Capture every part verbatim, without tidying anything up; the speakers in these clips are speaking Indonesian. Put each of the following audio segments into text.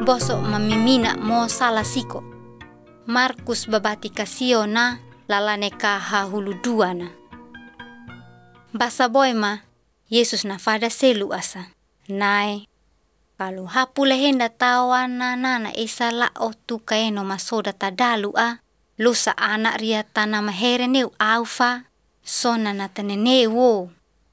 boso mamimina mo salah siko. Markus babati kasio na lalaneka hahulu dua na. Basa boy ma Yesus na fada selu asa. Nai kalau hapule henda tawan na nana esa la otu kaeno masoda tadalu a. Lusa anak ria tanama here neu aufa. Sona na tanene wo.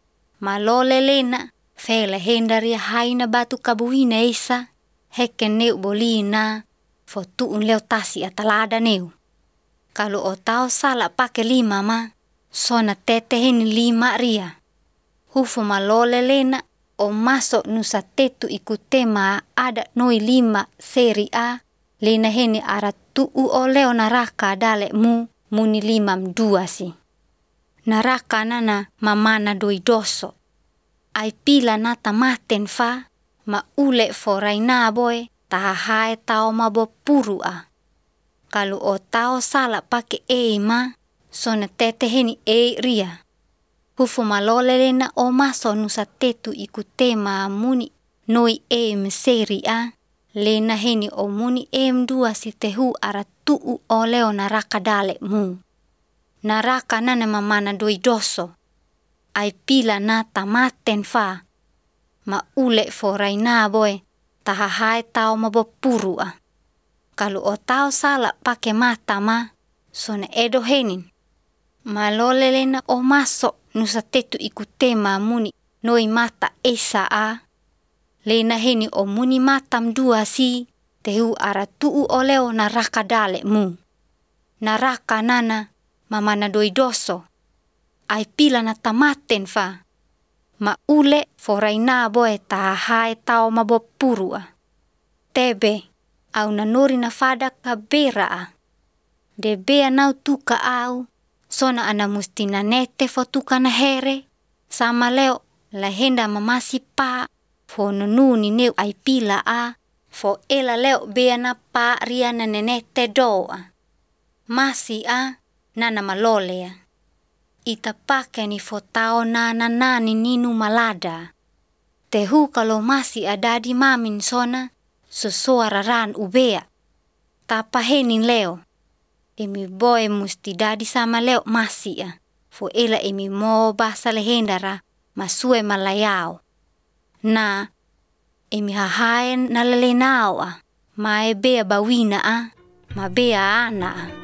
Malole lena. Fela henda ria haina batu kabuina esa. Heke neu bolina. Fotuun leo tasi atalada neu. Kalau o tau sala pake lima ma. Sona tete heni lima ria. Hufo malole lena. O masok nusa tetu ikutema ada noi lima seri a. Lena heni ara tuu o leo naraka dale mu. Muni lima mdua si. Naraka nana mamana doi doso. Ai pila nata maten fa. Ma ule forai na boy. Tahahai tau mabo puru a. Kalau o tau sala pake e ma. Sona tete heni e ria. Hufo malole lena o maso nusa tetu ikutema muni noi e meseri a. Lena heni o muni e mdua si tehu ara tuu o leo naraka dale mu. Naraka nana mamana doi doso. Ai pila nata maten fa. Ma ule forai na boy. Tahahai tau mabo puru a. Kalau o tau sala pake mata ma. Sona edo henin. Malole lena o maso nusa tetu ikutema muni noi mata esa a. Lena heni o muni mata mdua si. Tehu ara tuu o leo naraka dale mu. Naraka nana mamana doi doso. Ai pila na tamaten fa. Ma ule forai na boe tahahai tau mabo puru a. Tebe au nanori na fada kabera a. Debea nau tuka au. Sona ana musti na nete fo tuka na here. Sama leo lahenda mamasi pa. Fo nununi neu ai pila a. Fo ela leo bea na pa ria na nenete do a. Masi a nana malole a. Ita pake ni fo tao na nani ninu malada. Tehu kalau masih ada di mamin sona. Sesuara ran ubea. Tapa henin leo. Emi boy musti dadi sama leo masih a. Fo ela emi mo basa lehendara. Masue malayao. Na emi hahaen nalalenao a. Mae bea bawina a. Ma bea ana a.